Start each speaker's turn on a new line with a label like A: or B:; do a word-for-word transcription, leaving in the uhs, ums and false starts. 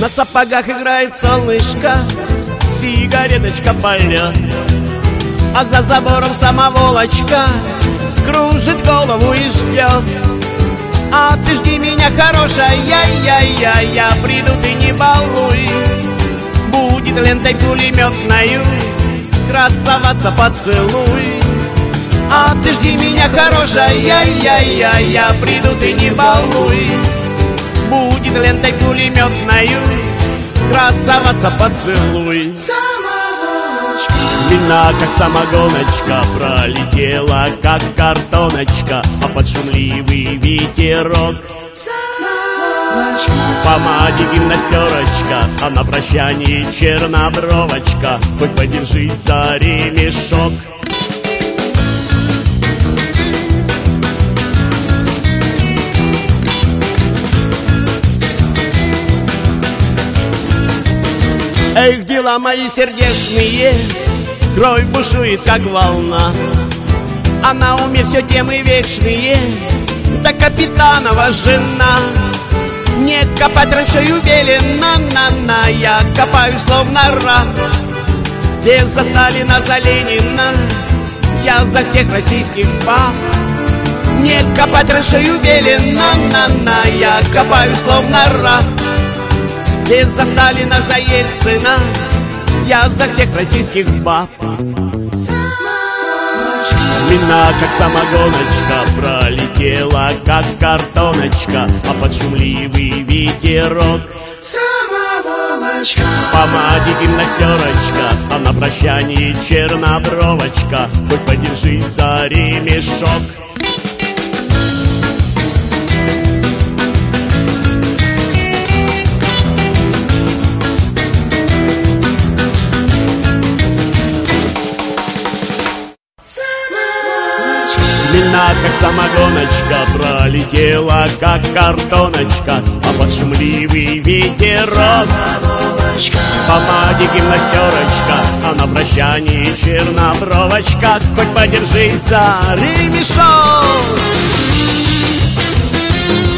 A: На сапогах играет солнышко, сигареточка полет, а за забором самоволочка кружит голову и ждет. А ты жди меня, хорошая, я-я-я, я приду, ты не балуй. Будет лентой пулеметною красоваться поцелуй. А ты жди меня, хорошая, я-я-я, я приду, ты не балуй. Будет лентой пулеметною красоваться поцелуй. Длина, как самогоночка, пролетела, как картоночка, а под шумливый ветерок помаде гимнастерочка, а на прощании чернобровочка. Хоть подержись за ремешок. Эх, дела мои сердечные, кровь бушует, как волна, а на уме все темы вечные, да капитанова жена. Не копать раньше велено, на-на, я копаю словно раб. Где за Сталина, за Ленина, я за всех российских баб. Не копать раньше велено, на-на, я копаю словно раб. Где за Сталина, за Ельцина, я за всех российских баб. Длина, как самогоночка, пролетела, как картоночка, а под шумливый ветерок
B: самоволочка.
A: Помаде гимнастерочка, а на прощании чернобровочка. Хоть подержись за ремешок. Длина, как самогоночка, пролетела, как картоночка, а под шумливый ветерок помаде гимнастерочка, а на прощании чернобровочка. Хоть подержись за ремешок.